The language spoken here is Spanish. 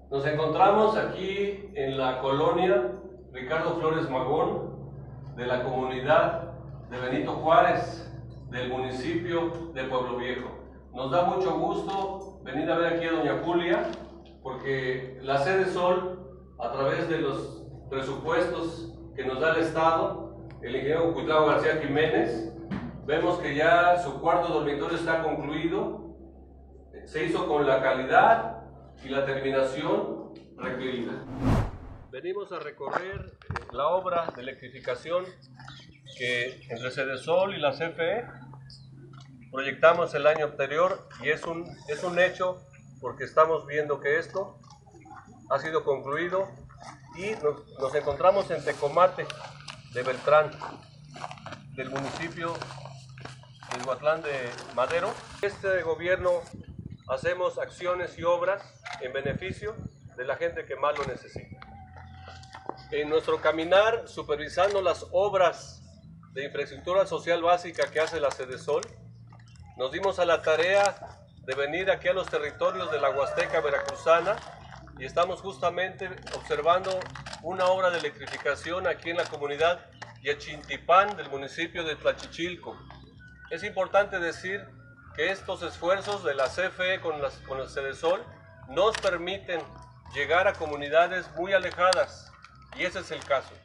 Nos encontramos aquí en la colonia Ricardo Flores Magón de la comunidad de Benito Juárez del municipio de Pueblo Viejo. Nos da mucho gusto venir a ver aquí a doña Julia porque la Sede Sol, a través de los presupuestos que nos da el Estado, el ingeniero Cuitlavo García Jiménez, vemos que ya su cuarto dormitorio está concluido, se hizo con la calidad y la terminación requerida. Venimos a recorrer la obra de electrificación que entre Sede Sol y la CFE proyectamos el año anterior y es un hecho porque estamos viendo que esto ha sido concluido y nos encontramos en Tecomate de Beltrán, del municipio de Huatlán de Madero. Este gobierno hacemos acciones y obras en beneficio de la gente que más lo necesita. En nuestro caminar, supervisando las obras de infraestructura social básica que hace la Sede Sol, nos dimos a la tarea de venir aquí a los territorios de la Huasteca Veracruzana y estamos justamente observando una obra de electrificación aquí en la comunidad Yechintipán del municipio de Tlachichilco. Es importante decir que estos esfuerzos de la CFE con el Sede Sol nos permiten llegar a comunidades muy alejadas y ese es el caso.